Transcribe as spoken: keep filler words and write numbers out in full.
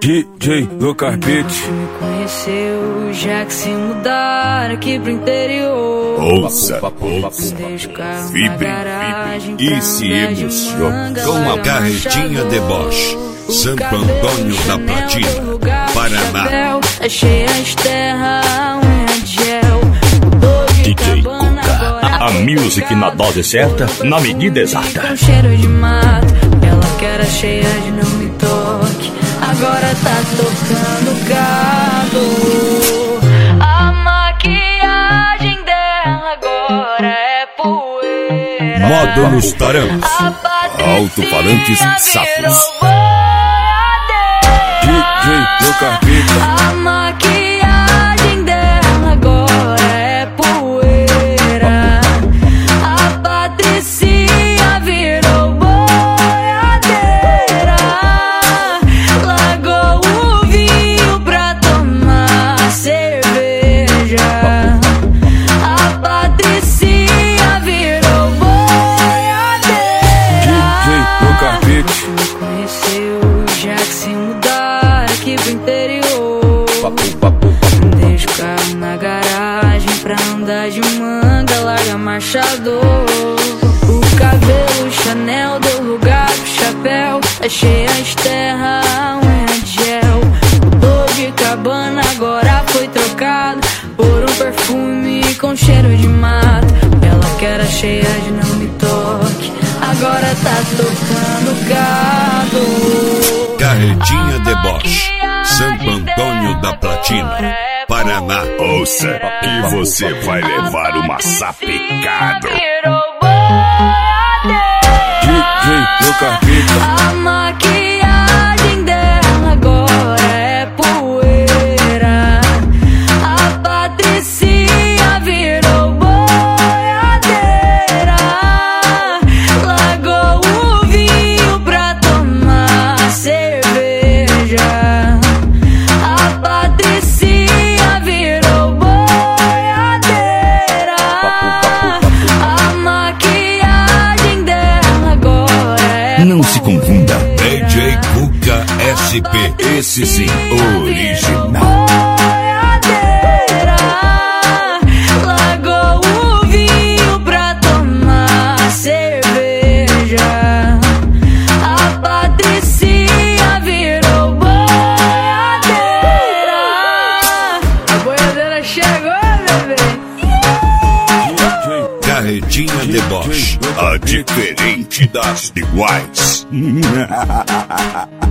D J Lucas Beats. Me conheceu já que se mudar aqui pro interior. Ouça, ouça, vibre, vibre e se emocione com a carretinha de Bosch, Santo Antônio da Platina, Paraná. Achei as terras, unha de gel. D J Cuca, a music na dose certa, na medida exata. Com cheiro de mato, ela que era cheia de não me toque, agora tá tocando gado. A maquiagem dela agora é poeira. Modo nos tarancos, alto-falantes safos. D J Lucas Beats. A maquiagem dela agora é poeira. A Patricinha virou boiadeira. Largou o vinho pra tomar cerveja. A Patricinha virou boiadeira. D J Lucas Beats. Me conheceu já que se mudar aqui pro interior. Deixa o carro na garagem pra andar de manga, larga marchador. O cabelo Chanel deu lugar pro chapéu. Achei as terras, unha de gel. Mudou de cabana, agora foi trocado por um perfume com cheiro de mato. Ela que era cheia de não me toque, agora tá tocando gado. Carretinha de Bosch, Santo Antônio da Platina, Paraná. Ouça que você vai levar uma sapecada. D J Lucas Beats. A maquiagem dela agora é poeira. A Patricinha virou boiadeira. Largou o vinho pra tomar cerveja. A Patricinha virou boiadeira. A maquiagem dela agora é Não se confunda. D J Cuca S P, esse sim, original. boiadeira. Largou o vinho pra tomar cerveja. A Patricinha virou boiadeira. A boiadeira chegou, bebê. Carretinha de Bosch, a diferente das iguais.